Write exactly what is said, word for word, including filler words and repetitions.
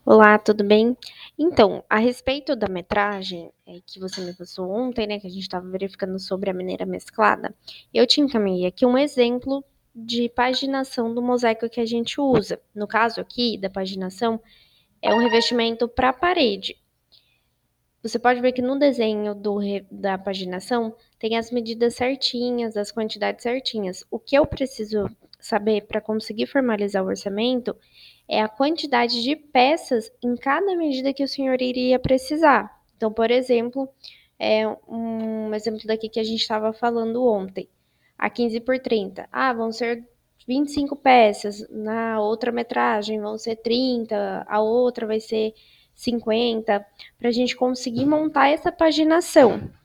Olá, tudo bem? Então, a respeito da metragem, eh, que você me passou ontem, né, que a gente estava verificando sobre a mineira mesclada, eu te encaminhei aqui um exemplo de paginação do mosaico que a gente usa. No caso aqui da paginação, é um revestimento para a parede. Você pode ver que no desenho do re da paginação tem as medidas certinhas, as quantidades certinhas. O que eu preciso saber para conseguir formalizar o orçamento é a quantidade de peças em cada medida que o senhor iria precisar. Então, por exemplo, é um exemplo daqui que a gente estava falando ontem, a quinze por trinta. Ah, vão ser vinte e cinco peças, na outra metragem vão ser trinta, a outra vai ser cinquenta, para a gente conseguir montar essa paginação.